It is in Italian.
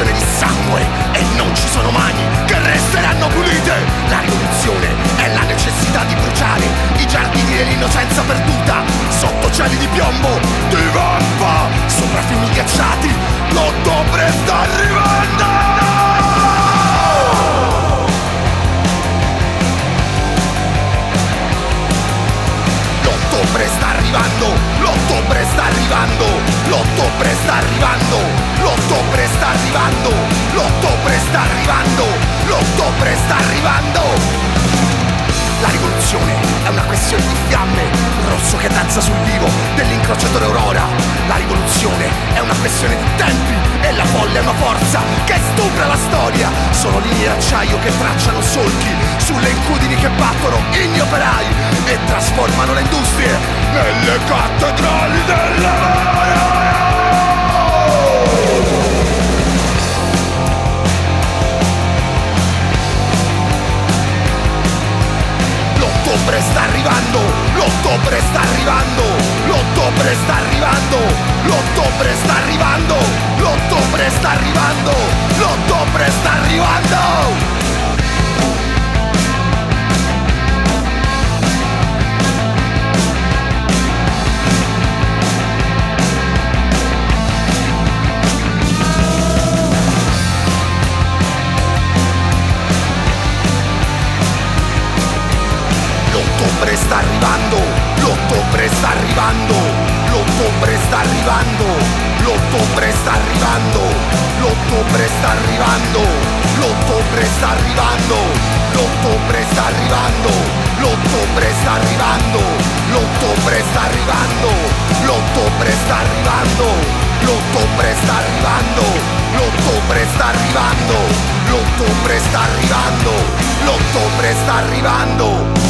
questione di sangue e non ci sono mani che resteranno pulite. La rivoluzione è la necessità di bruciare i giardini dell'innocenza perduta sotto cieli di piombo, di vampa, sopra fiumi ghiacciati. L'ottobre sta arrivando! L'ottobre sta arrivando, l'ottobre sta arrivando, l'ottobre sta arrivando, l'ottobre sta arrivando, l'ottobre sta arrivando, l'ottobre sta arrivando. La rivoluzione è una questione di fiamme, rosso che danza sul vivo dell'incrociatore Aurora. La rivoluzione è una questione di tempi e la folla è una forza che stupra la storia. Sono linee d'acciaio che tracciano solchi sulle incudini che battono igni operai e trasformano le industrie nelle cattedrali del lavoro. L'ottobre sta arrivando, l'ottobre sta arrivando, l'ottobre sta arrivando, l'ottobre sta arrivando, l'ottobre sta arrivando, l'ottobre sta arrivando. L'ottobre sta arrivando, l'ottobre sta arrivando, l'ottobre sta arrivando, l'ottobre sta arrivando, l'ottobre sta arrivando, l'ottobre sta arrivando, l'ottobre sta arrivando, l'ottobre sta arrivando, l'ottobre sta arrivando, l'ottobre sta arrivando, l'ottobre sta arrivando, l'ottobre sta arrivando, l'ottobre sta arrivando, l'ottobre sta arrivando.